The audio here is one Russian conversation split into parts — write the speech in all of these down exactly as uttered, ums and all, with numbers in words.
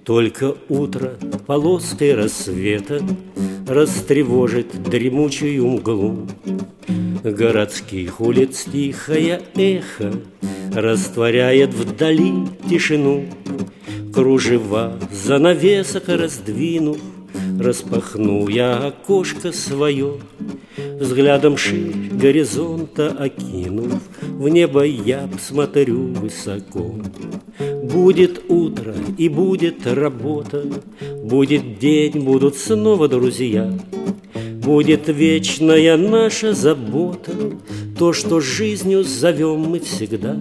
Только утро полоской рассвета растревожит дремучую мглу. Городских улиц тихое эхо растворяет вдали тишину. Кружева занавесок раздвинув, распахну я окошко свое, взглядом ширь горизонта окинув, в небо я посмотрю высоко. Будет утро и будет работа, будет день, будут снова друзья. Будет вечная наша забота, то, что жизнью зовем мы всегда.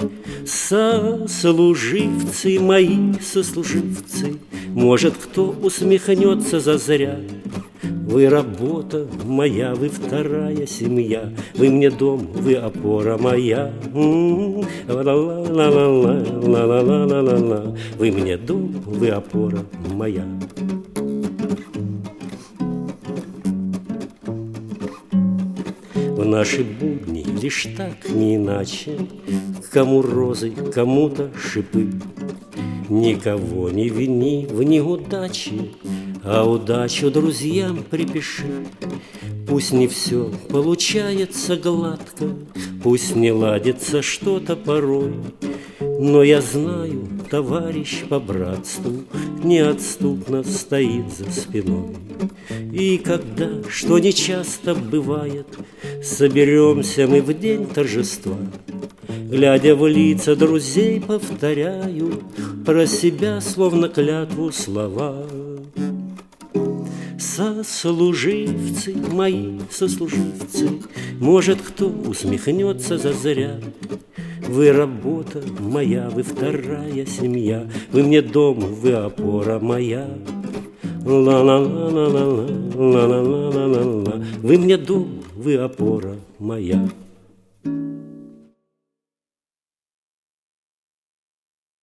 Сослуживцы мои, сослуживцы, может, кто усмехнется зазря. Вы работа моя, вы вторая семья, вы мне дом, вы опора моя. Ла-ла-ла-ла-ла-ла-ла-ла-ла-ла. Вы мне дом, вы опора моя. В наши будни лишь так, не иначе, кому розы, кому-то шипы. Никого не вини в неудаче, а удачу друзьям припиши. Пусть не все получается гладко, пусть не ладится что-то порой, но я знаю, товарищ по братству неотступно стоит за спиной. И когда, что нечасто бывает, соберемся мы в день торжества, глядя в лица друзей, повторяю про себя, словно клятву, слова. Сослуживцы мои, сослуживцы, может, кто усмехнется зазря. Вы работа моя, вы вторая семья, вы мне дом, вы опора моя. Ла-ла-ла-ла-ла-ла, ла-ла-ла-ла-ла. Вы мне дом, вы опора моя.